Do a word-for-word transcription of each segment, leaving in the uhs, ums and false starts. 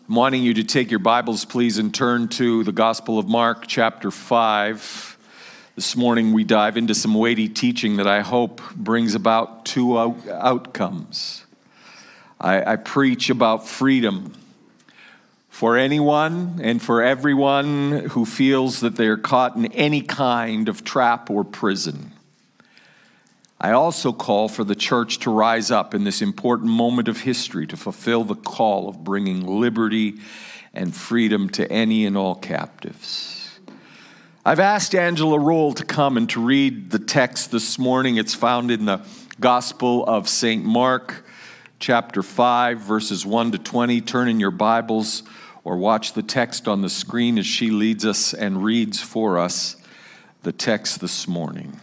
I'm wanting you to take your Bibles, please, and turn to the Gospel of Mark, chapter five. This morning we dive into some weighty teaching that I hope brings about two out- outcomes. I, I preach about freedom for anyone and for everyone who feels that they are caught in any kind of trap or prison. I also call for the church to rise up in this important moment of history to fulfill the call of bringing liberty and freedom to any and all captives. I've asked Angela Roll to come and to read the text this morning. It's found in the Gospel of Saint Mark, chapter five, verses one to twenty. Turn in your Bibles or watch the text on the screen as she leads us and reads for us the text this morning.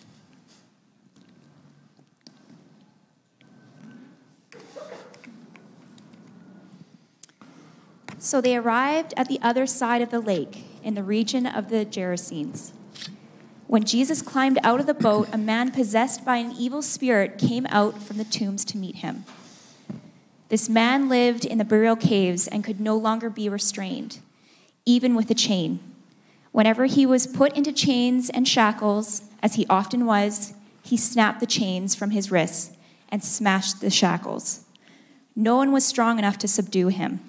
So they arrived at the other side of the lake, in the region of the Gerasenes. When Jesus climbed out of the boat, a man possessed by an evil spirit came out from the tombs to meet him. This man lived in the burial caves and could no longer be restrained, even with a chain. Whenever he was put into chains and shackles, as he often was, he snapped the chains from his wrists and smashed the shackles. No one was strong enough to subdue him.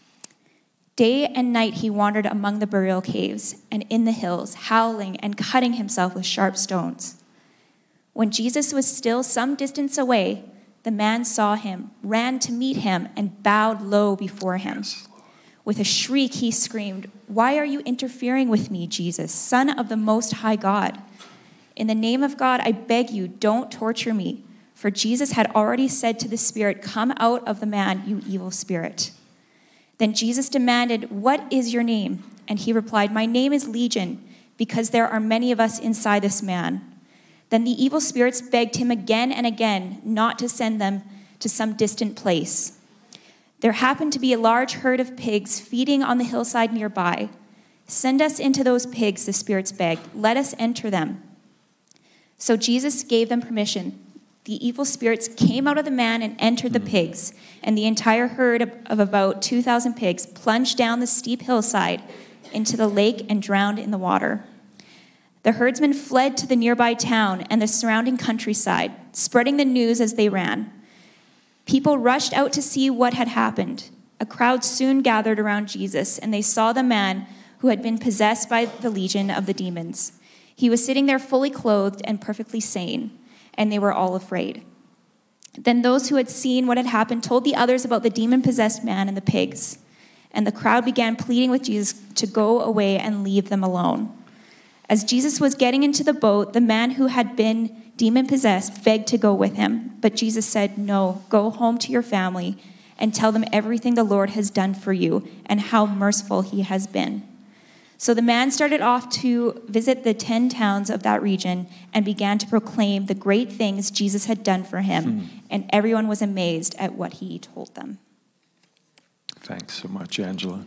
Day and night he wandered among the burial caves and in the hills, howling and cutting himself with sharp stones. When Jesus was still some distance away, the man saw him, ran to meet him, and bowed low before him. With a shriek he screamed, "Why are you interfering with me, Jesus, Son of the Most High God? In the name of God, I beg you, don't torture me." For Jesus had already said to the spirit, "Come out of the man, you evil spirit." Then Jesus demanded, "What is your name?" And he replied, "My name is Legion, because there are many of us inside this man." Then the evil spirits begged him again and again not to send them to some distant place. There happened to be a large herd of pigs feeding on the hillside nearby. "Send us into those pigs," the spirits begged. "Let us enter them." So Jesus gave them permission. The evil spirits came out of the man and entered the pigs, and the entire herd of, of about two thousand pigs plunged down the steep hillside into the lake and drowned in the water. The herdsmen fled to the nearby town and the surrounding countryside, spreading the news as they ran. People rushed out to see what had happened. A crowd soon gathered around Jesus, and they saw the man who had been possessed by the legion of the demons. He was sitting there fully clothed and perfectly sane, and they were all afraid. Then those who had seen what had happened told the others about the demon-possessed man and the pigs, and the crowd began pleading with Jesus to go away and leave them alone. As Jesus was getting into the boat, the man who had been demon-possessed begged to go with him, but Jesus said, "No, go home to your family and tell them everything the Lord has done for you and how merciful he has been." So the man started off to visit the ten towns of that region and began to proclaim the great things Jesus had done for him, hmm. and everyone was amazed at what he told them. Thanks so much, Angela.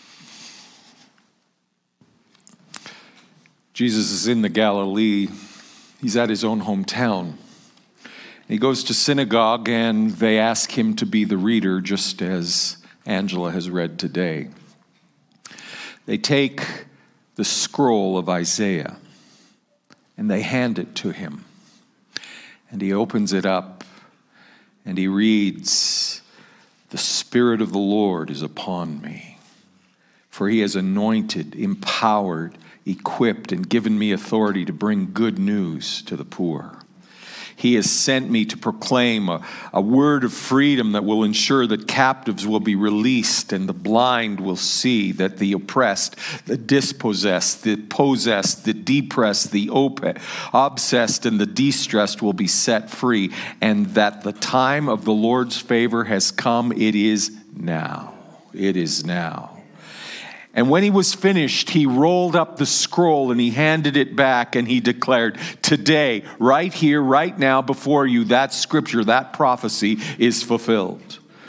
Jesus is in the Galilee. He's at his own hometown. He goes to synagogue, and they ask him to be the reader, just as Angela has read today. They take the scroll of Isaiah and they hand it to him. And he opens it up and he reads, "The Spirit of the Lord is upon me, for he has anointed, empowered, equipped, and given me authority to bring good news to the poor. He has sent me to proclaim a, a word of freedom that will ensure that captives will be released and the blind will see, that the oppressed, the dispossessed, the possessed, the depressed, the op- obsessed, and the distressed will be set free, and that the time of the Lord's favor has come. It is now. It is now." And when he was finished, he rolled up the scroll and he handed it back and he declared, "Today, right here, right now before you, that scripture, that prophecy is fulfilled."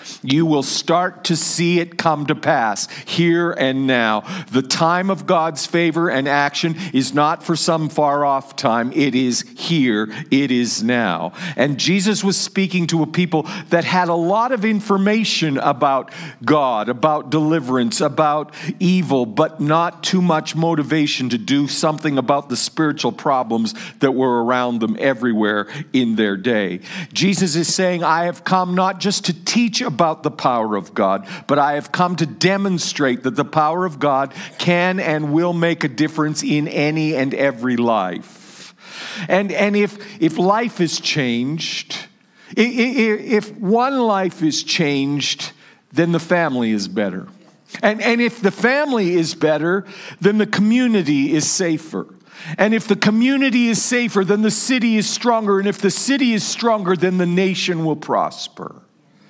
You will start to see it come to pass here and now. The time of God's favor and action is not for some far off time. It is here. It is now. And Jesus was speaking to a people that had a lot of information about God, about deliverance, about evil, but not too much motivation to do something about the spiritual problems that were around them everywhere in their day. Jesus is saying, I have come not just to teach about the power of God, but I have come to demonstrate that the power of God can and will make a difference in any and every life. And, and if, if life is changed, if one life is changed, then the family is better. And, and if the family is better, then the community is safer. And if the community is safer, then the city is stronger. And if the city is stronger, then the nation will prosper.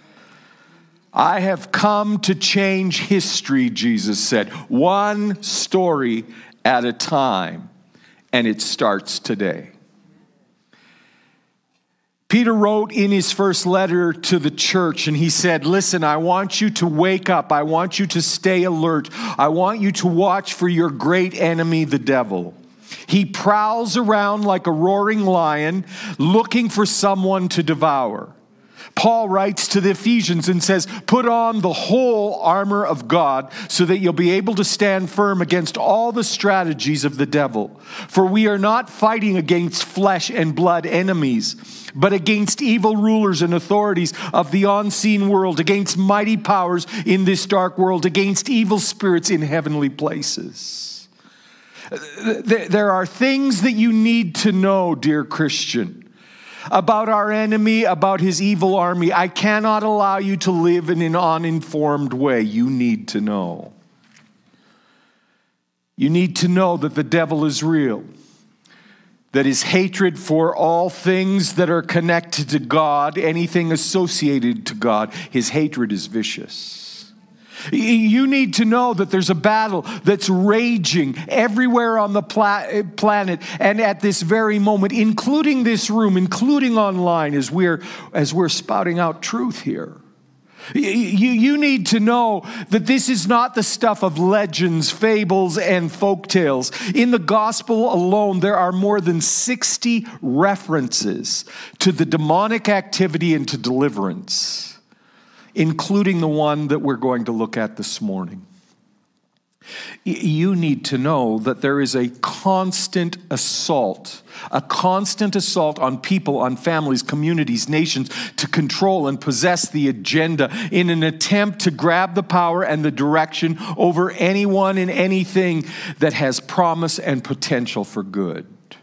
I have come to change history, Jesus said, one story at a time. And it starts today. Peter wrote in his first letter to the church, and he said, listen, I want you to wake up. I want you to stay alert. I want you to watch for your great enemy, the devil. He prowls around like a roaring lion, looking for someone to devour. Paul writes to the Ephesians and says, put on the whole armor of God so that you'll be able to stand firm against all the strategies of the devil. For we are not fighting against flesh and blood enemies, but against evil rulers and authorities of the unseen world, against mighty powers in this dark world, against evil spirits in heavenly places. There are things that you need to know, dear Christian, about our enemy, about his evil army. I cannot allow you to live in an uninformed way. You need to know. You need to know that the devil is real, that his hatred for all things that are connected to God, anything associated to God, his hatred is vicious. You need to know that there's a battle that's raging everywhere on the pla- planet and at this very moment, including this room, including online as we're, as we're spouting out truth here. You, you need to know that this is not the stuff of legends, fables, and folktales. In the gospel alone, there are more than sixty references to the demonic activity and to deliverance, including the one that we're going to look at this morning. You need to know that there is a constant assault, a constant assault on people, on families, communities, nations to control and possess the agenda in an attempt to grab the power and the direction over anyone and anything that has promise and potential for good.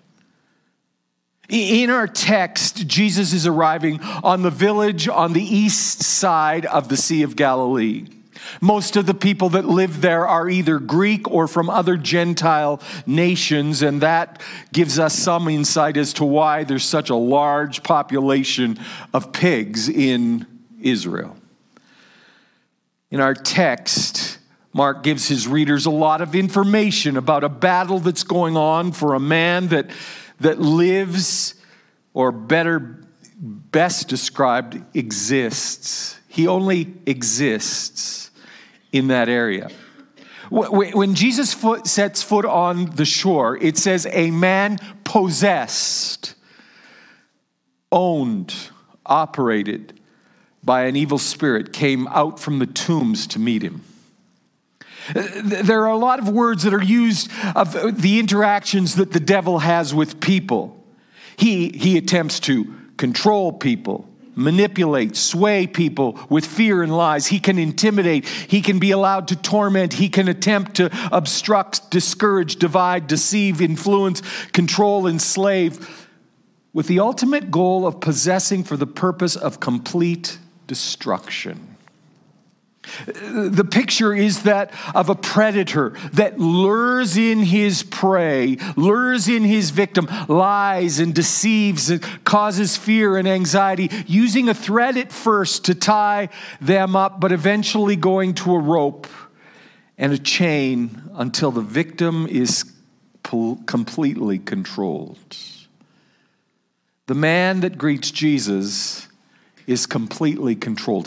In our text, Jesus is arriving on the village on the east side of the Sea of Galilee. Most of the people that live there are either Greek or from other Gentile nations, and that gives us some insight as to why there's such a large population of pigs in Israel. In our text, Mark gives his readers a lot of information about a battle that's going on for a man that that lives, or better, best described, exists. He only exists in that area. When Jesus foot sets foot on the shore, it says a man possessed, owned, operated by an evil spirit came out from the tombs to meet him. There are a lot of words that are used of the interactions that the devil has with people. He, he attempts to control people, manipulate, sway people with fear and lies. He can intimidate. He can be allowed to torment. He can attempt to obstruct, discourage, divide, deceive, influence, control, enslave, with the ultimate goal of possessing for the purpose of complete destruction. The picture is that of a predator that lures in his prey, lures in his victim, lies and deceives and causes fear and anxiety, using a thread at first to tie them up, but eventually going to a rope and a chain until the victim is completely controlled. The man that greets Jesus is completely controlled. He's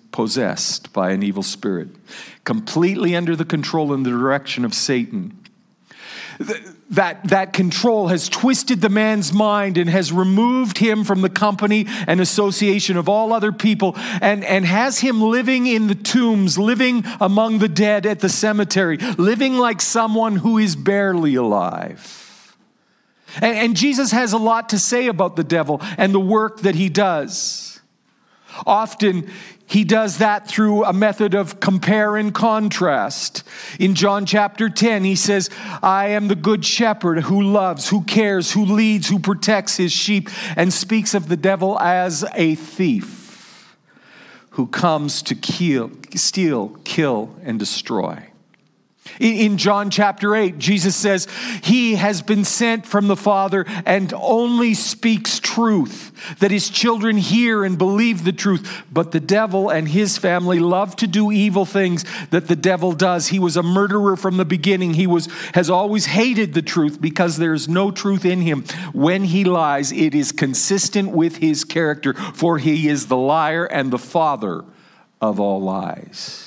possessed by an evil spirit, completely under the control and the direction of Satan. That, that control has twisted the man's mind and has removed him from the company and association of all other people, and, and has him living in the tombs, living among the dead at the cemetery, living like someone who is barely alive. And, and Jesus has a lot to say about the devil and the work that he does. Often, he does that through a method of compare and contrast. In John chapter ten, he says, I am the good shepherd who loves, who cares, who leads, who protects his sheep, and speaks of the devil as a thief who comes to kill, steal, kill, and destroy. In John chapter eight, Jesus says he has been sent from the Father and only speaks truth, that his children hear and believe the truth. But the devil and his family love to do evil things that the devil does. He was a murderer from the beginning. He was has always hated the truth because there is no truth in him. When he lies, it is consistent with his character, for he is the liar and the father of all lies.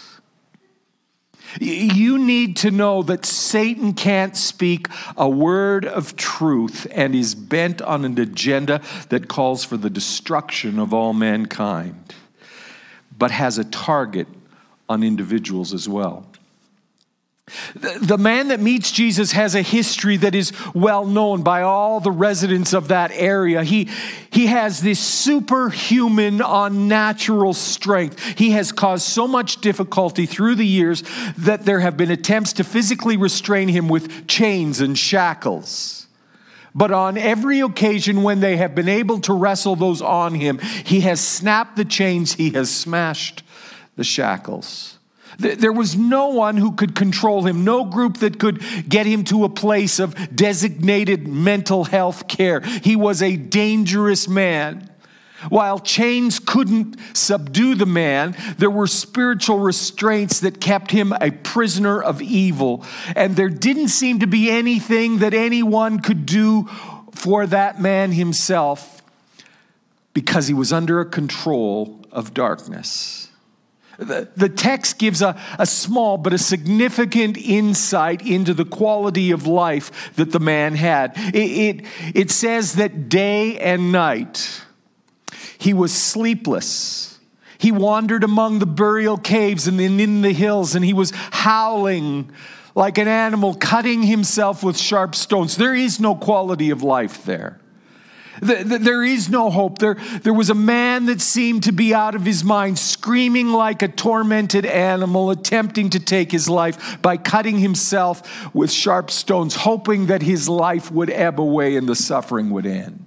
You need to know that Satan can't speak a word of truth and is bent on an agenda that calls for the destruction of all mankind, but has a target on individuals as well. The man that meets Jesus has a history that is well known by all the residents of that area. He, he has this superhuman, unnatural strength. He has caused so much difficulty through the years that there have been attempts to physically restrain him with chains and shackles. But on every occasion when they have been able to wrestle those on him, he has snapped the chains, he has smashed the shackles. There was no one who could control him, no group that could get him to a place of designated mental health care. He was a dangerous man. While chains couldn't subdue the man, there were spiritual restraints that kept him a prisoner of evil. And there didn't seem to be anything that anyone could do for that man himself because he was under a control of darkness. The, the text gives a, a small but a significant insight into the quality of life that the man had. It, it, it says that day and night he was sleepless. He wandered among the burial caves and in, in the hills, and he was howling like an animal, cutting himself with sharp stones. There is no quality of life there. There is no hope. There, there was a man that seemed to be out of his mind, screaming like a tormented animal, attempting to take his life by cutting himself with sharp stones, hoping that his life would ebb away and the suffering would end.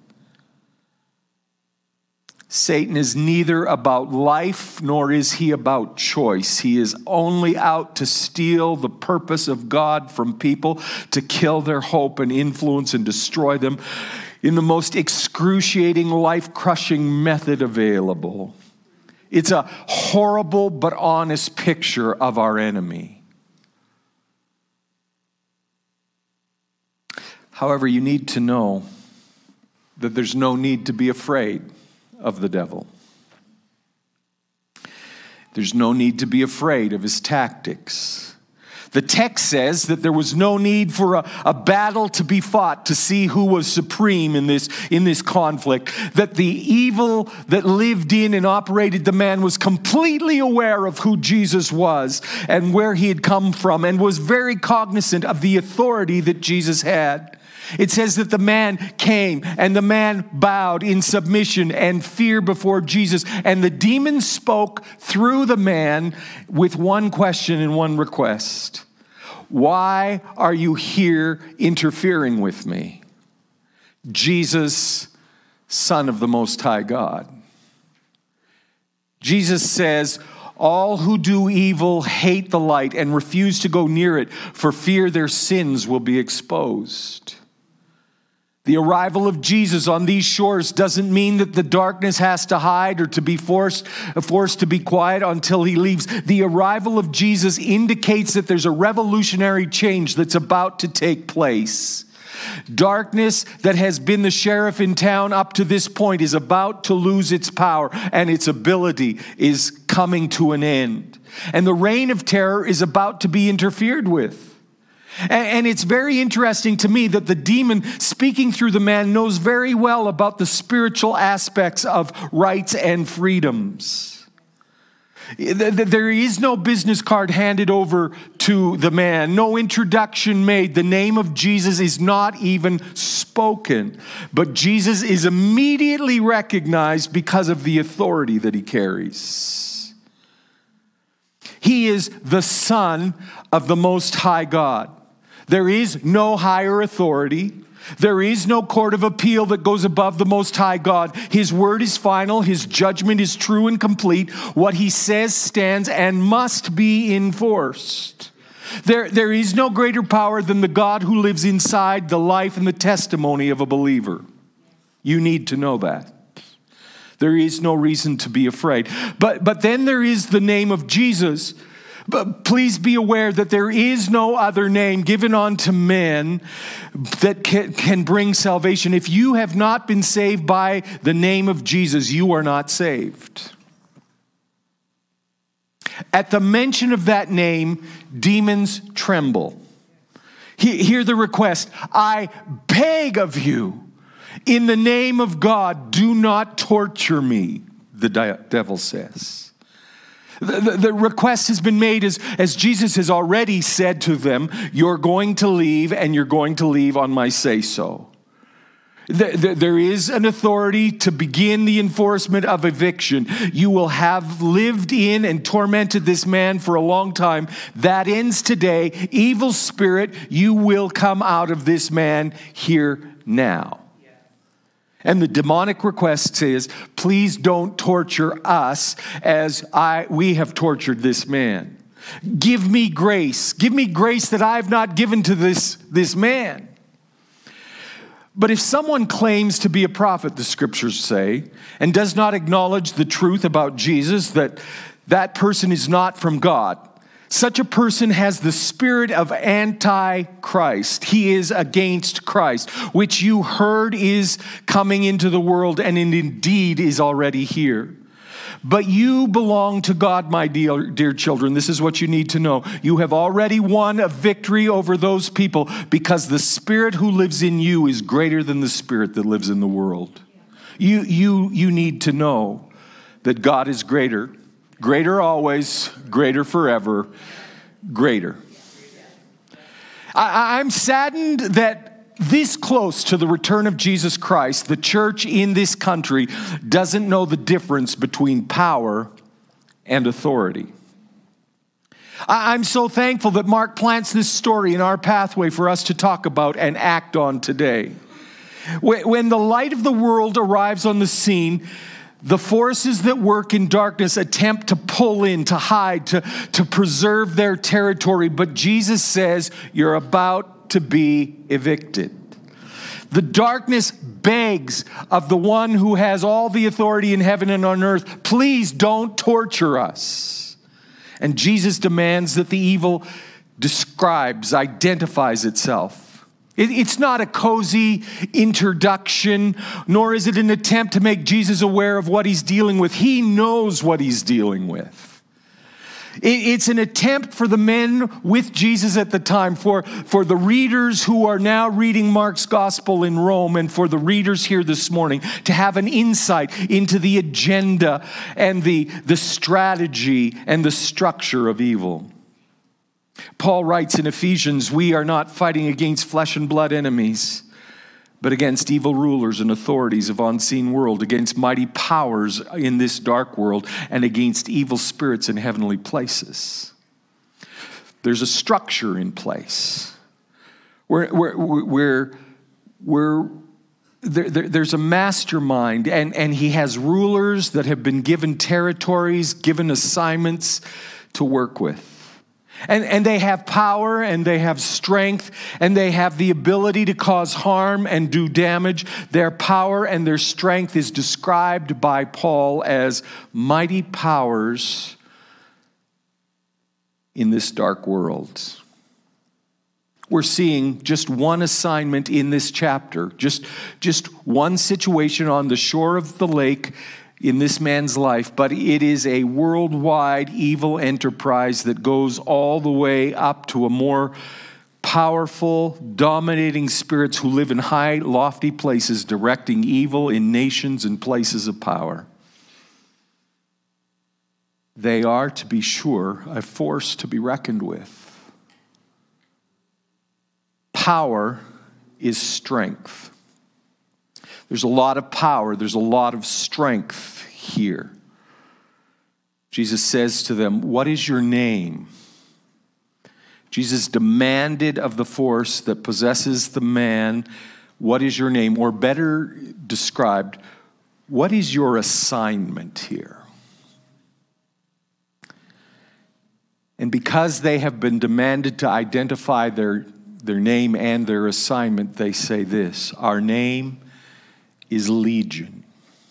Satan is neither about life nor is he about choice. He is only out to steal the purpose of God from people, to kill their hope and influence and destroy them in the most excruciating, life-crushing method available. It's a horrible but honest picture of our enemy. However, you need to know that there's no need to be afraid of the devil. There's no need to be afraid of his tactics. The text says that there was no need for a, a battle to be fought to see who was supreme in this, in this conflict. That the evil that lived in and operated the man was completely aware of who Jesus was and where he had come from, and was very cognizant of the authority that Jesus had. It says that the man came and the man bowed in submission and fear before Jesus. And the demon spoke through the man with one question and one request. Why are you here interfering with me? Jesus, Son of the Most High God. Jesus says, all who do evil hate the light and refuse to go near it for fear their sins will be exposed. The arrival of Jesus on these shores doesn't mean that the darkness has to hide or to be forced, forced to be quiet until he leaves. The arrival of Jesus indicates that there's a revolutionary change that's about to take place. Darkness that has been the sheriff in town up to this point is about to lose its power, and its ability is coming to an end. And the reign of terror is about to be interfered with. And it's very interesting to me that the demon speaking through the man knows very well about the spiritual aspects of rights and freedoms. There is no business card handed over to the man, no introduction made. The name of Jesus is not even spoken. But Jesus is immediately recognized because of the authority that he carries. He is the Son of the Most High God. There is no higher authority. There is no court of appeal that goes above the Most High God. His word is final. His judgment is true and complete. What he says stands and must be enforced. There, there is no greater power than the God who lives inside the life and the testimony of a believer. You need to know that. There is no reason to be afraid. But, but then there is the name of Jesus. But please be aware that there is no other name given unto men that can, can bring salvation. If you have not been saved by the name of Jesus, you are not saved. At the mention of that name, demons tremble. He, hear the request, I beg of you, in the name of God, do not torture me, the devil says. The, the, the request has been made as, as Jesus has already said to them, you're going to leave and you're going to leave on my say-so. There, there, there is an authority to begin the enforcement of eviction. You will have lived in and tormented this man for a long time. That ends today. Evil spirit, you will come out of this man here now. And the demonic request says, please don't torture us as I we have tortured this man. Give me grace. Give me grace that I have not given to this, this man. But if someone claims to be a prophet, the scriptures say, and does not acknowledge the truth about Jesus, that that person is not from God. Such a person has the spirit of Antichrist. He is against Christ, which you heard is coming into the world and indeed is already here. But you belong to God, my dear, dear children. This is what you need to know. You have already won a victory over those people because the spirit who lives in you is greater than the spirit that lives in the world. You, you, you need to know that God is greater. Greater always, greater forever, greater. I, I'm saddened that this close to the return of Jesus Christ, the church in this country doesn't know the difference between power and authority. I, I'm so thankful that Mark plants this story in our pathway for us to talk about and act on today. When, when the light of the world arrives on the scene, the forces that work in darkness attempt to pull in, to hide, to, to preserve their territory. But Jesus says, you're about to be evicted. The darkness begs of the one who has all the authority in heaven and on earth, please don't torture us. And Jesus demands that the evil describes, identifies itself. It's not a cozy introduction, nor is it an attempt to make Jesus aware of what he's dealing with. He knows what he's dealing with. It's an attempt for the men with Jesus at the time, for, for the readers who are now reading Mark's gospel in Rome, and for the readers here this morning to have an insight into the agenda and the, the strategy and the structure of evil. Paul writes in Ephesians, we are not fighting against flesh and blood enemies, but against evil rulers and authorities of unseen world, against mighty powers in this dark world, and against evil spirits in heavenly places. There's a structure in place where, where, where, where there, there, there's a mastermind, and, and he has rulers that have been given territories, given assignments to work with. And, and they have power, and they have strength, and they have the ability to cause harm and do damage. Their power and their strength is described by Paul as mighty powers in this dark world. we're seeing just one assignment in this chapter, just, just one situation on the shore of the lake in this man's life, but it is a worldwide evil enterprise that goes all the way up to a more powerful, dominating spirits who live in high, lofty places, directing evil in nations and places of power. They are, to be sure, a force to be reckoned with. Power is strength. There's a lot of power, there's a lot of strength here. Jesus says to them, "What is your name?" Jesus demanded of the force that possesses the man, "What is your name?" Or better described, what is your assignment here? And because they have been demanded to identify their, their name and their assignment, they say this: "Our name is Legion."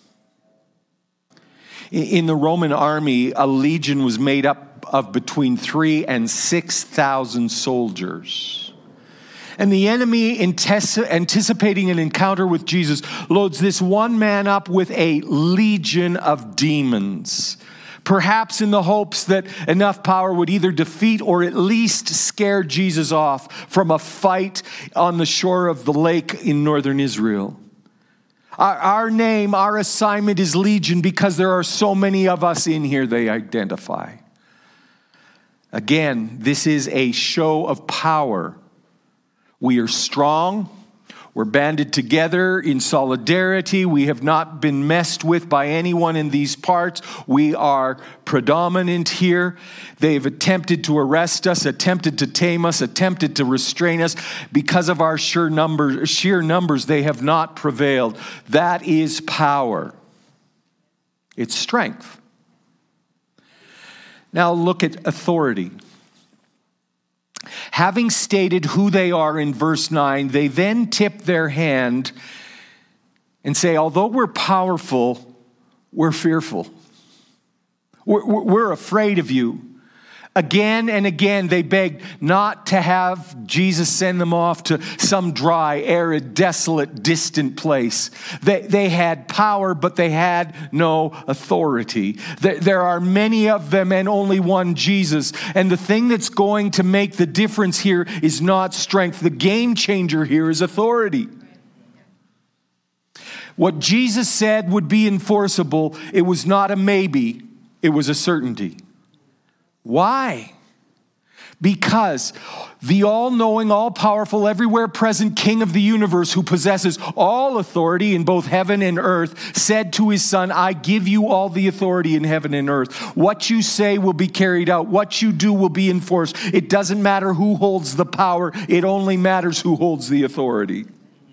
In the Roman army, a legion was made up of between three and six thousand soldiers. And the enemy, anticipating an encounter with Jesus, loads this one man up with a legion of demons, perhaps in the hopes that enough power would either defeat or at least scare Jesus off from a fight on the shore of the lake in northern Israel. Our, our name, our assignment is Legion because there are so many of us in here, they identify. Again, this is a show of power. We are strong. We're banded together in solidarity. We have not been messed with by anyone in these parts. We are predominant here. They've attempted to arrest us, attempted to tame us, attempted to restrain us. Because of our sheer numbers, sheer numbers, they have not prevailed. That is power. It's strength. Now look at authority. Having stated who they are in verse nine, they then tip their hand and say, although we're powerful, we're fearful. We're, we're afraid of you. Again and again, they begged not to have Jesus send them off to some dry, arid, desolate, distant place. They, they had power, but they had no authority. There, there are many of them and only one Jesus. And the thing that's going to make the difference here is not strength. The game changer here is authority. What Jesus said would be enforceable. It was not a maybe. It was a certainty. Why? Because the all-knowing, all-powerful, everywhere present King of the universe who possesses all authority in both heaven and earth said to his son, I give you all the authority in heaven and earth. What you say will be carried out. What you do will be enforced. It doesn't matter who holds the power. It only matters who holds the authority.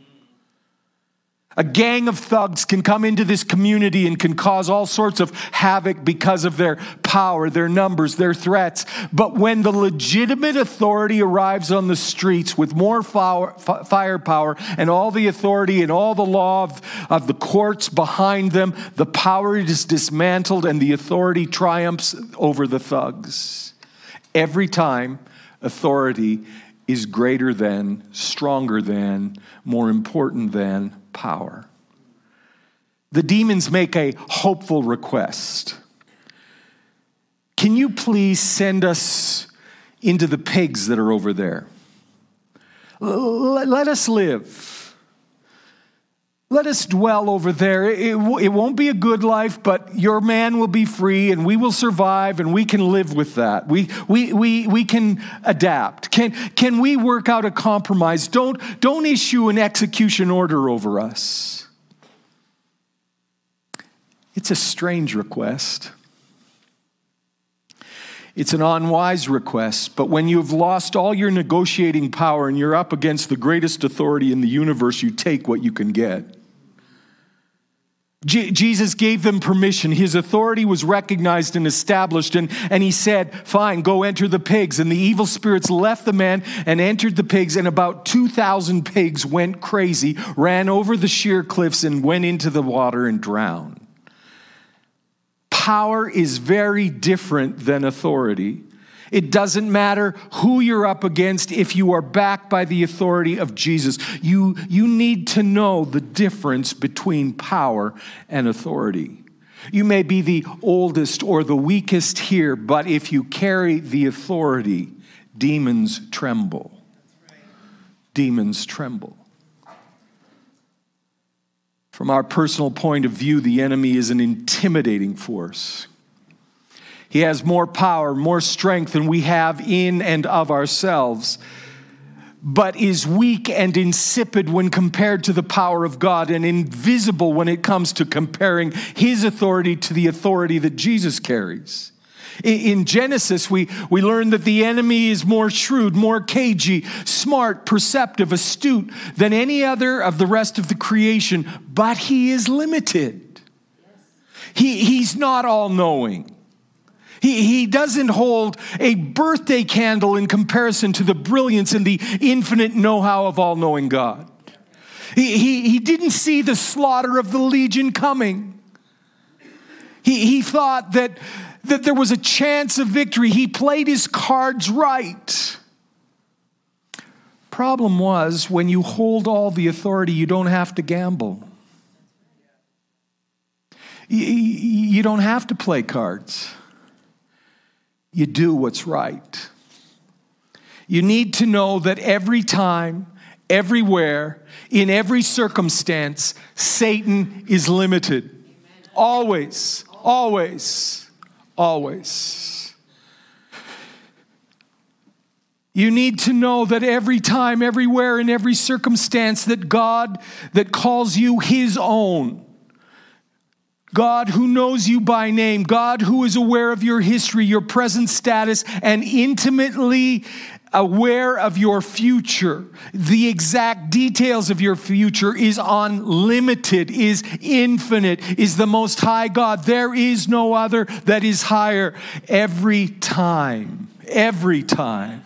A gang of thugs can come into this community and can cause all sorts of havoc because of their power, their numbers, their threats. But when the legitimate authority arrives on the streets with more firepower and all the authority and all the law of, of the courts behind them, the power is dismantled and the authority triumphs over the thugs. Every time, authority is greater than, stronger than, more important than power. The demons make a hopeful request. Can you please send us into the pigs that are over there? Let us live. Let us dwell over there. It, it won't be a good life, but your man will be free and we will survive and we can live with that. We, we, we, we can adapt. Can, can we work out a compromise? Don't, don't issue an execution order over us. It's a strange request. It's an unwise request, but when you've lost all your negotiating power and you're up against the greatest authority in the universe, you take what you can get. Je- Jesus gave them permission. His authority was recognized and established, and, and he said, fine, go enter the pigs. And the evil spirits left the man and entered the pigs, and about two thousand pigs went crazy, ran over the sheer cliffs, and went into the water and drowned. Power is very different than authority. It doesn't matter who you're up against if you are backed by the authority of Jesus. You, you need to know the difference between power and authority. You may be the oldest or the weakest here, but if you carry the authority, demons tremble. Demons tremble. From our personal point of view, the enemy is an intimidating force. He has more power, more strength than we have in and of ourselves, but is weak and insipid when compared to the power of God, and invisible when it comes to comparing his authority to the authority that Jesus carries. In Genesis, we, we learn that the enemy is more shrewd, more cagey, smart, perceptive, astute than any other of the rest of the creation, but he is limited. He, he's not all-knowing. He, he doesn't hold a birthday candle in comparison to the brilliance and the infinite know-how of all-knowing God. He, he, he didn't see the slaughter of the legion coming. He, he thought that, that there was a chance of victory. He played his cards right. Problem was, when you hold all the authority, you don't have to gamble. You, you don't have to play cards. You do what's right. You need to know that every time, everywhere, in every circumstance, Satan is limited. Always, always, always. You need to know that every time, everywhere, in every circumstance, that God that calls you his own, God who knows you by name, God who is aware of your history, your present status, and intimately aware of your future, the exact details of your future, is unlimited, is infinite, is the most high God. There is no other that is higher. Every time, every time.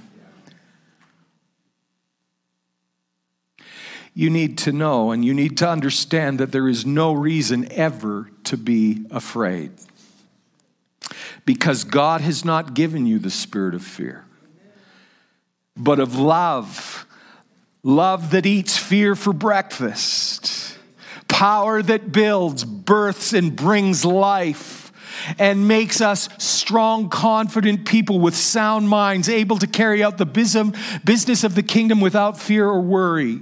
You need to know and you need to understand that there is no reason ever to be afraid. Because God has not given you the spirit of fear, but of love. Love that eats fear for breakfast. Power that builds, births, and brings life, and makes us strong, confident people with sound minds, able to carry out the business of the kingdom without fear or worry.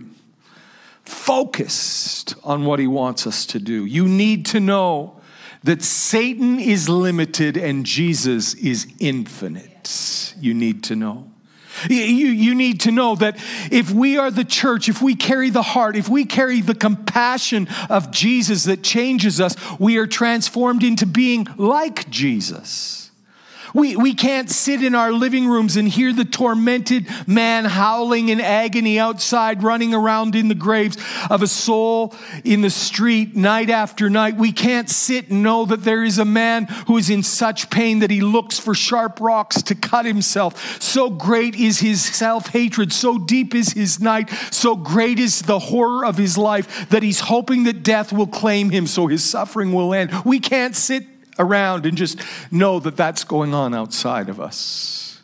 Focused on what he wants us to do. You need to know that Satan is limited and Jesus is infinite. You need to know. You, you need to know that if we are the church, if we carry the heart, if we carry the compassion of Jesus that changes us, we are transformed into being like Jesus. We, we can't sit in our living rooms and hear the tormented man howling in agony outside, running around in the graves of a soul in the street night after night. We can't sit and know that there is a man who is in such pain that he looks for sharp rocks to cut himself. So great is his self-hatred, so deep is his night, so great is the horror of his life that he's hoping that death will claim him so his suffering will end. We can't sit around and just know that that's going on outside of us.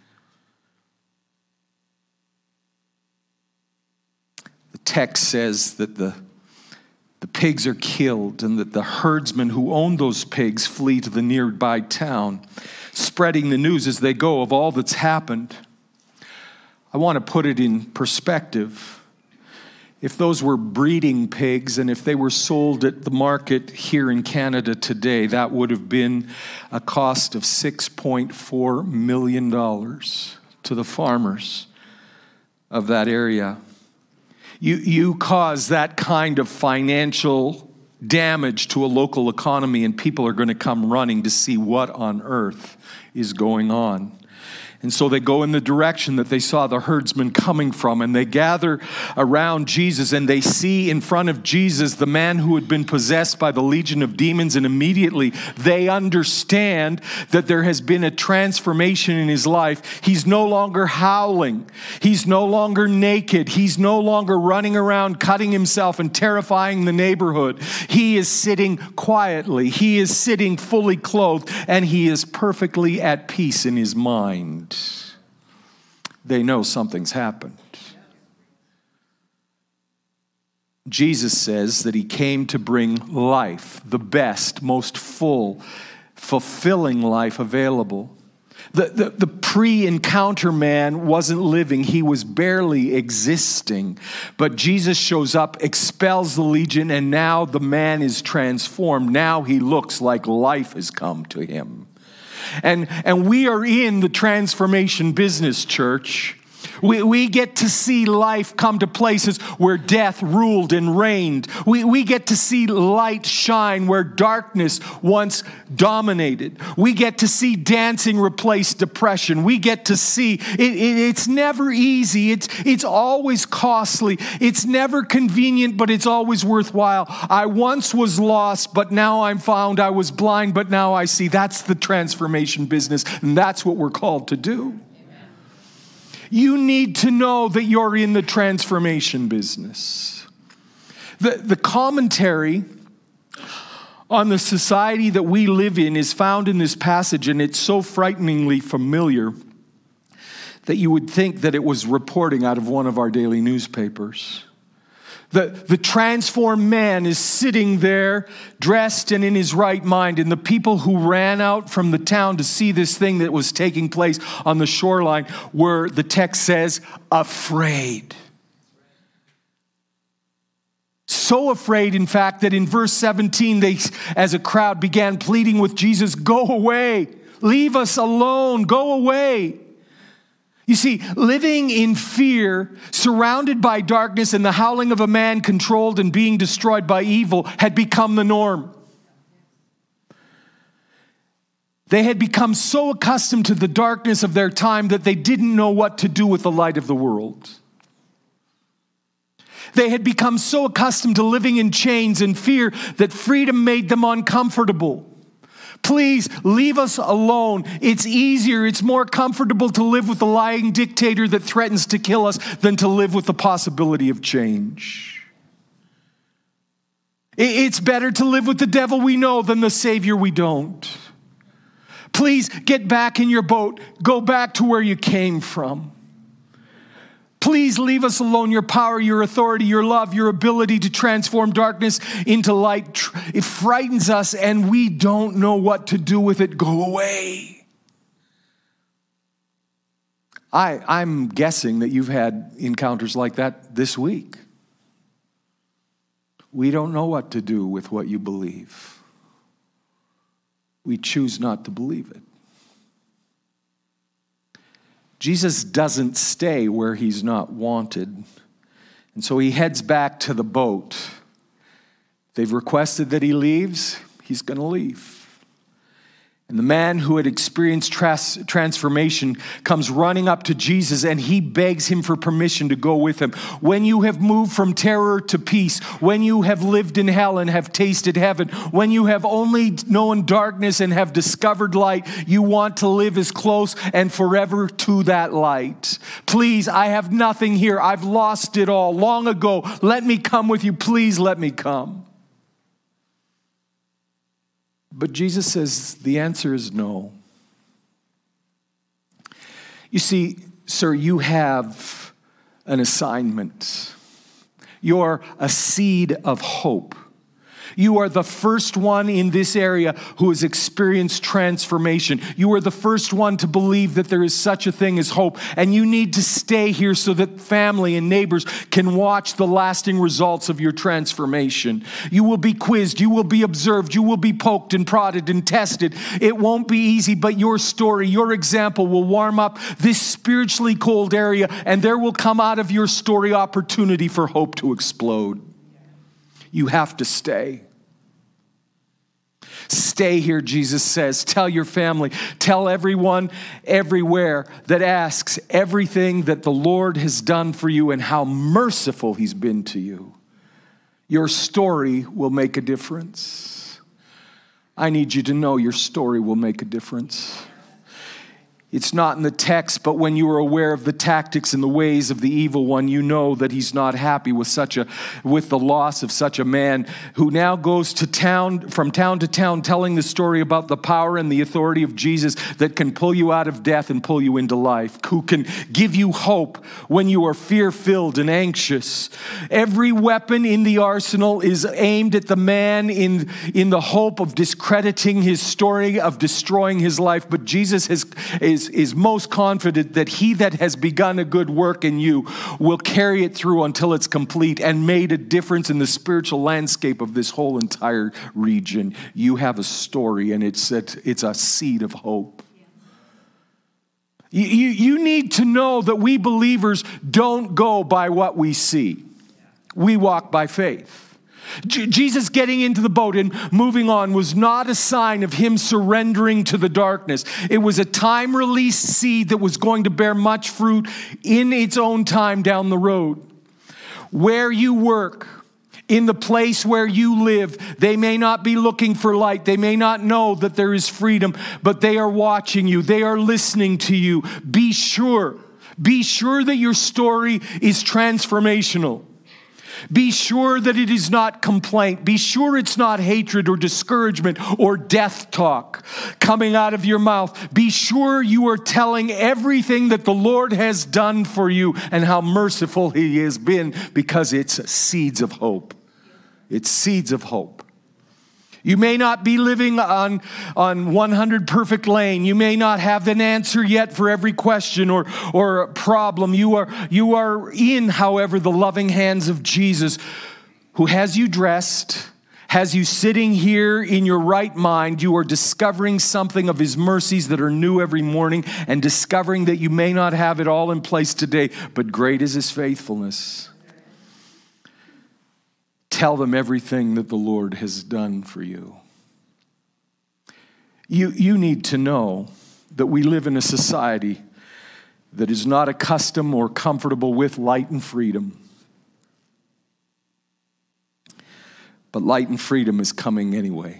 The text says that the, the pigs are killed and that the herdsmen who own those pigs flee to the nearby town, spreading the news as they go of all that's happened. I want to put it in perspective. If those were breeding pigs and if they were sold at the market here in Canada today, that would have been a cost of six point four million dollars to the farmers of that area. You, you cause that kind of financial damage to a local economy and people are going to come running to see what on earth is going on. And so they go in the direction that they saw the herdsmen coming from, and they gather around Jesus, and they see in front of Jesus the man who had been possessed by the legion of demons, and immediately they understand that there has been a transformation in his life. He's no longer howling. He's no longer naked. He's no longer running around cutting himself and terrifying the neighborhood. He is sitting quietly. He is sitting fully clothed, and he is perfectly at peace in his mind. mind. They know something's happened. Jesus says that he came to bring life, the best, most full, fulfilling life available. The, the, the pre-encounter man wasn't living. He was barely existing. But Jesus shows up, expels the legion, and now the man is transformed. Now he looks like life has come to him. And, and we are in the transformation business, church. We, we get to see life come to places where death ruled and reigned. We, we get to see light shine where darkness once dominated. We get to see dancing replace depression. We get to see, it, it, it's never easy. It's, it's always costly. It's never convenient, but it's always worthwhile. I once was lost, but now I'm found. I was blind, but now I see. That's the transformation business, and that's what we're called to do. You need to know that you're in the transformation business. The, the commentary on the society that we live in is found in this passage, and it's so frighteningly familiar that you would think that it was reporting out of one of our daily newspapers. The, the transformed man is sitting there, dressed and in his right mind, and the people who ran out from the town to see this thing that was taking place on the shoreline were, the text says, afraid. So afraid, in fact, that in verse seventeen, they, as a crowd, began pleading with Jesus, "Go away, leave us alone, go away." You see, living in fear, surrounded by darkness and the howling of a man controlled and being destroyed by evil had become the norm. They had become so accustomed to the darkness of their time that they didn't know what to do with the light of the world. They had become so accustomed to living in chains and fear that freedom made them uncomfortable. Please leave us alone. It's easier, it's more comfortable to live with the lying dictator that threatens to kill us than to live with the possibility of change. It's better to live with the devil we know than the Savior we don't. Please get back in your boat. Go back to where you came from. Please leave us alone. Your power, your authority, your love, your ability to transform darkness into light, it frightens us and we don't know what to do with it. Go away. I, I'm guessing that you've had encounters like that this week. We don't know what to do with what you believe. We choose not to believe it. Jesus doesn't stay where he's not wanted. And so he heads back to the boat. They've requested that he leaves. He's going to leave. And the man who had experienced trans- transformation comes running up to Jesus and he begs him for permission to go with him. When you have moved from terror to peace, when you have lived in hell and have tasted heaven, when you have only known darkness and have discovered light, you want to live as close and forever to that light. Please, I have nothing here. I've lost it all long ago. Let me come with you. Please let me come. But Jesus says the answer is no. You see, sir, you have an assignment. You're a seed of hope. You are the first one in this area who has experienced transformation. You are the first one to believe that there is such a thing as hope. And you need to stay here so that family and neighbors can watch the lasting results of your transformation. You will be quizzed. You will be observed. You will be poked and prodded and tested. It won't be easy, but your story, your example will warm up this spiritually cold area, and there will come out of your story opportunity for hope to explode. You have to stay. Stay here, Jesus says. Tell your family, tell everyone everywhere that asks everything that the Lord has done for you and how merciful he's been to you. Your story will make a difference. I need you to know your story will make a difference. It's not in the text, but when you are aware of the tactics and the ways of the evil one, you know that he's not happy with such a with the loss of such a man who now goes to town from town to town telling the story about the power and the authority of Jesus that can pull you out of death and pull you into life, who can give you hope when you are fear-filled and anxious. Every weapon in the arsenal is aimed at the man in, in the hope of discrediting his story, of destroying his life, but Jesus has is is most confident that he that has begun a good work in you will carry it through until it's complete and made a difference in the spiritual landscape of this whole entire region. You have a story, and it's a, it's a seed of hope. You, you, you need to know that we believers don't go by what we see. We walk by faith. J- Jesus getting into the boat and moving on was not a sign of him surrendering to the darkness. It was a time-released seed that was going to bear much fruit in its own time down the road. Where you work, in the place where you live, they may not be looking for light. They may not know that there is freedom, but they are watching you. They are listening to you. Be sure. Be sure that your story is transformational. Be sure that it is not complaint. Be sure it's not hatred or discouragement or death talk coming out of your mouth. Be sure you are telling everything that the Lord has done for you and how merciful he has been, because it's seeds of hope. It's seeds of hope. You may not be living on, on one hundred perfect lane. You may not have an answer yet for every question or, or problem. You are, you are in, however, the loving hands of Jesus, who has you dressed, has you sitting here in your right mind. You are discovering something of his mercies that are new every morning, and discovering that you may not have it all in place today, but great is his faithfulness. Tell them everything that the Lord has done for you. You, you need to know that we live in a society that is not accustomed or comfortable with light and freedom. But light and freedom is coming anyway.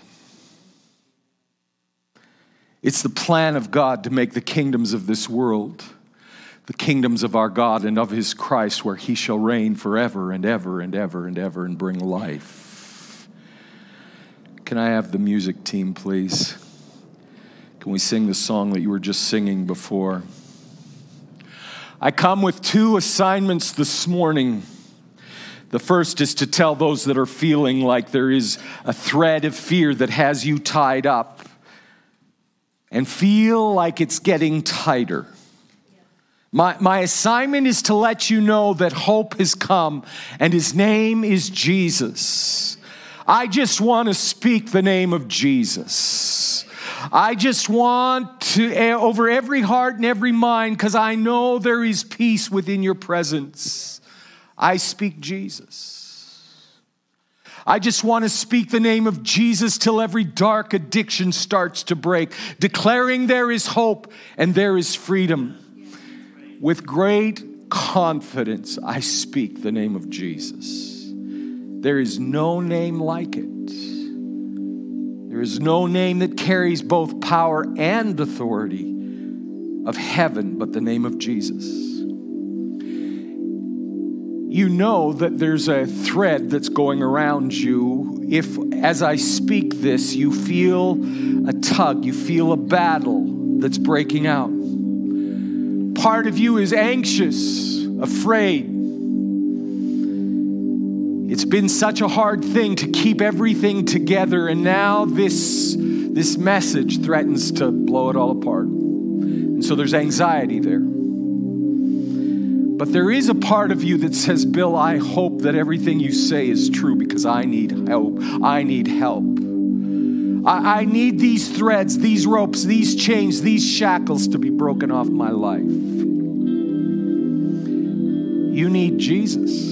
It's the plan of God to make the kingdoms of this world the kingdoms of our God and of his Christ, where he shall reign forever and ever and ever and ever and bring life. Can I have the music team, please? Can we sing the song that you were just singing before? I come with two assignments this morning. The first is to tell those that are feeling like there is a thread of fear that has you tied up and feel like it's getting tighter. My, my assignment is to let you know that hope has come, and his name is Jesus. I just want to speak the name of Jesus. I just want to, over every heart and every mind, because I know there is peace within your presence, I speak Jesus. I just want to speak the name of Jesus till every dark addiction starts to break, declaring there is hope and there is freedom. With great confidence, I speak the name of Jesus. There is no name like it. There is no name that carries both power and authority of heaven but the name of Jesus. You know that there's a thread that's going around you. If, as I speak this, you feel a tug, you feel a battle that's breaking out. Part of you is anxious, afraid. It's been such a hard thing to keep everything together, and now this, this message threatens to blow it all apart. And so there's anxiety there. But there is a part of you that says, Bill, I hope that everything you say is true, because I need help. I need help. I, I need these threads, these ropes, these chains, these shackles to be broken off my life. You need Jesus.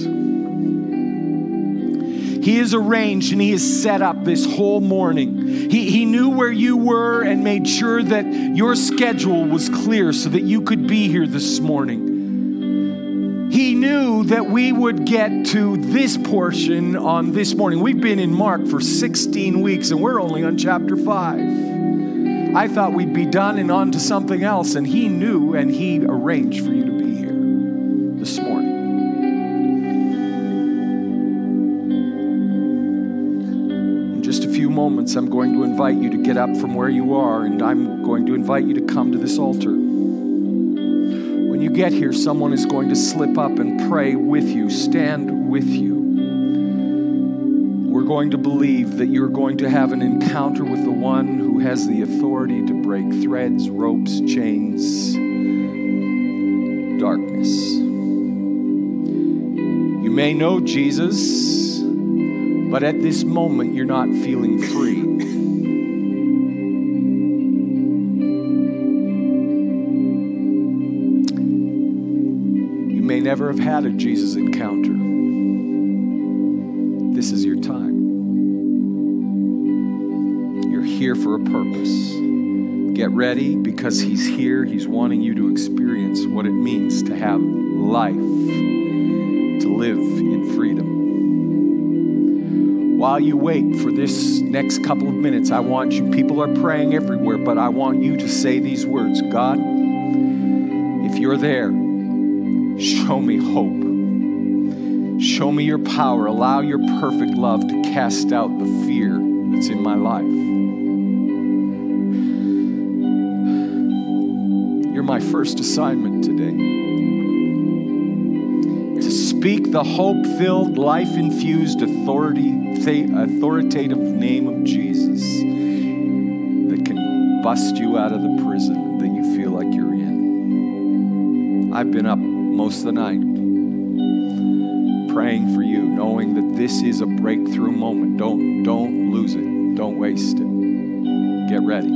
He has arranged and he has set up this whole morning. He, he knew where you were and made sure that your schedule was clear so that you could be here this morning. He knew that we would get to this portion on this morning. We've been in Mark for sixteen weeks and we're only on chapter five. I thought we'd be done and on to something else. And he knew and he arranged for you to be here this morning. In just a few moments, I'm going to invite you to get up from where you are, and I'm going to invite you to come to this altar. When you get here, someone is going to slip up and pray with you, stand with you. We're going to believe that you're going to have an encounter with the one who has the authority to break threads, ropes, chains, darkness. You may know Jesus, but at this moment you're not feeling free. You may never have had a Jesus encounter. This is your time. You're here for a purpose. Get ready, because he's here. He's wanting you to experience what it means to have life, to live in freedom. While you wait for this next couple of minutes, I want you, people are praying everywhere, but I want you to say these words. God, if you're there, show me hope. Show me your power. Allow your perfect love to cast out the fear that's in my life. You're my first assignment today. To speak the hope-filled, life-infused, authority, authoritative name of Jesus that can bust you out of the prison that you feel like you're in. I've been up most of the night praying for you, knowing that this is a breakthrough moment. Don't, don't lose it. Don't waste it. Get ready.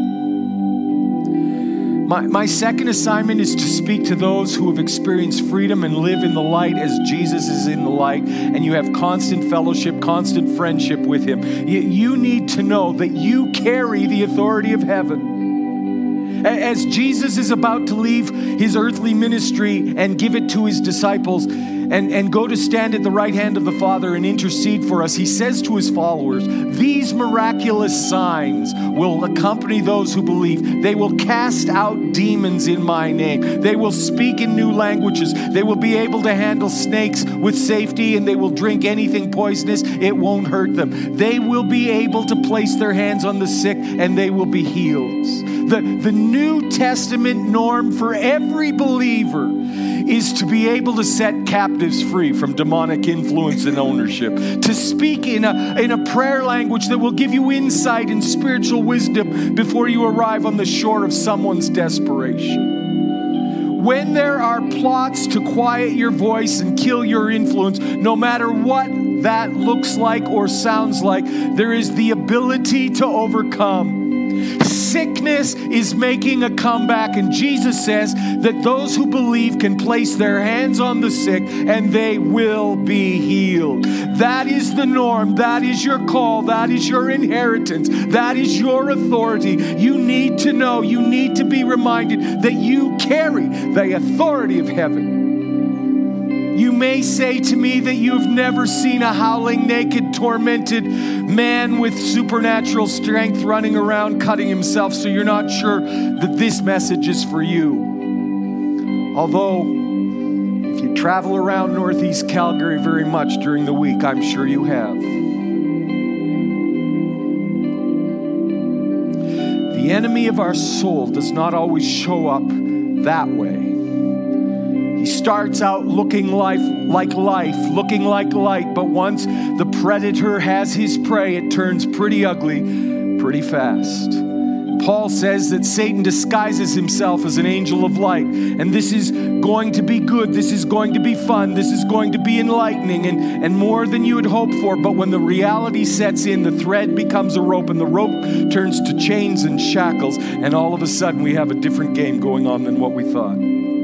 My, my second assignment is to speak to those who have experienced freedom and live in the light as Jesus is in the light, and you have constant fellowship, constant friendship with him. You, you need to know that you carry the authority of heaven. As Jesus is about to leave his earthly ministry and give it to his disciples and, and go to stand at the right hand of the Father and intercede for us, he says to his followers, these miraculous signs will accompany those who believe. They will cast out demons in my name. They will speak in new languages. They will be able to handle snakes with safety, and they will drink anything poisonous. It won't hurt them. They will be able to place their hands on the sick, and they will be healed. The, the New Testament norm for every believer is to be able to set captives free from demonic influence and ownership, to speak in a, in a prayer language that will give you insight and spiritual wisdom before you arrive on the shore of someone's desperation. When there are plots to quiet your voice and kill your influence, no matter what that looks like or sounds like, there is the ability to overcome. Sickness is making a comeback, and Jesus says that those who believe can place their hands on the sick and they will be healed. That is the norm. That is your call. That is your inheritance. That is your authority. You need to know, you need to be reminded that you carry the authority of heaven. You may say to me that you've never seen a howling, naked, tormented man with supernatural strength running around cutting himself, so you're not sure that this message is for you. Although, if you travel around Northeast Calgary very much during the week, I'm sure you have. The enemy of our soul does not always show up that way. He starts out looking life like life, looking like light, but once the predator has his prey, it turns pretty ugly pretty fast. Paul says that Satan disguises himself as an angel of light, and this is going to be good, this is going to be fun, this is going to be enlightening and, and more than you had hoped for. But when the reality sets in, the thread becomes a rope, and the rope turns to chains and shackles, and all of a sudden we have a different game going on than what we thought.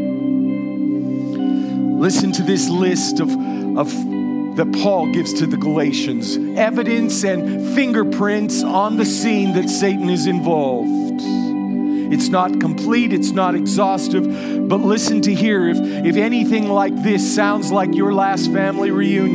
Listen to this list of, of that Paul gives to the Galatians. Evidence and fingerprints on the scene that Satan is involved. It's not complete, it's not exhaustive, but listen to hear if, if anything like this sounds like your last family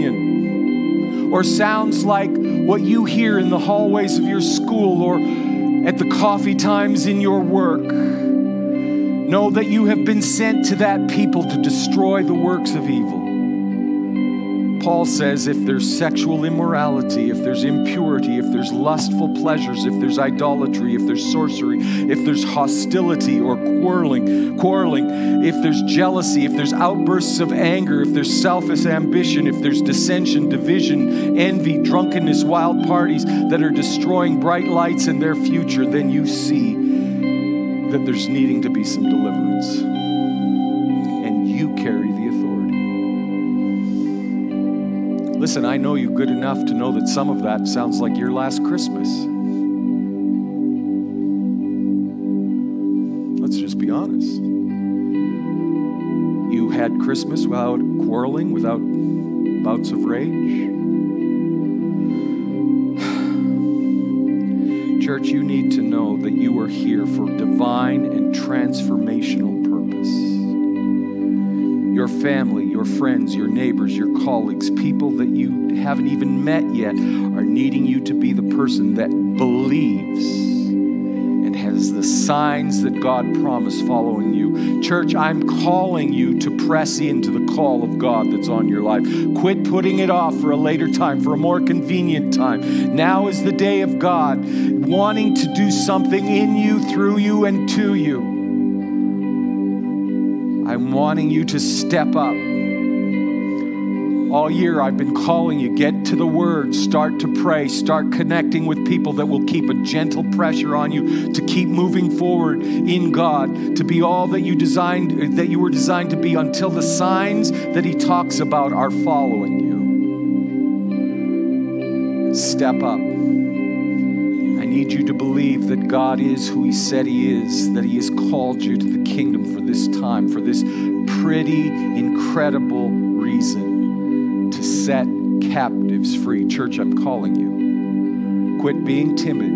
reunion, or sounds like what you hear in the hallways of your school, or at the coffee times in your work. Know that you have been sent to that people to destroy the works of evil. Paul says if there's sexual immorality, if there's impurity, if there's lustful pleasures, if there's idolatry, if there's sorcery, if there's hostility or quarreling, quarreling, if there's jealousy, if there's outbursts of anger, if there's selfish ambition, if there's dissension, division, envy, drunkenness, wild parties that are destroying bright lights in their future, then you see that there's needing to be some deliverance. And you carry the authority. Listen, I know you good enough to know that some of that sounds like your last Christmas. Let's just be honest. You had Christmas without quarreling, without bouts of rage. Church, you need to know that you are here for divine and transformational purpose. Your family, your friends, your neighbors, your colleagues, people that you haven't even met yet are needing you to be the person that believes and has the signs that God promised following you. Church, I'm calling you to press into the call of God that's on your life. Quit putting it off for a later time, for a more convenient time. Now is the day of God, wanting to do something in you, through you, and to you. I'm wanting you to step up. All year I've been calling you, get to the Word, start to pray, start connecting with people that will keep a gentle pressure on you to keep moving forward in God, to be all that you designed, that you were designed to be until the signs that He talks about are following you. Step up. I need you to believe that God is who He said He is, that He has called you to the kingdom for this time, for this pretty incredible reason. To set captives free. Church, I'm calling you. Quit being timid.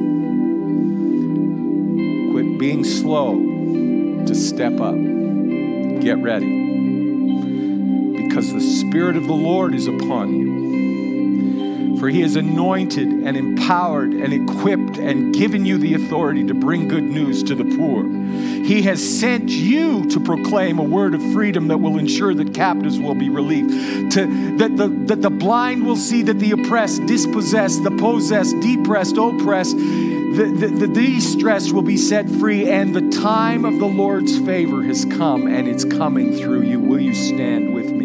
Quit being slow to step up. Get ready. Because the Spirit of the Lord is upon you. For He has anointed and empowered and equipped and given you the authority to bring good news to the poor. He has sent you to proclaim a word of freedom that will ensure that captives will be relieved, to, that, the, that the blind will see, that the oppressed, dispossessed, the possessed, depressed, oppressed, the, the, the distressed will be set free, and the time of the Lord's favor has come, and it's coming through you. Will you stand with me?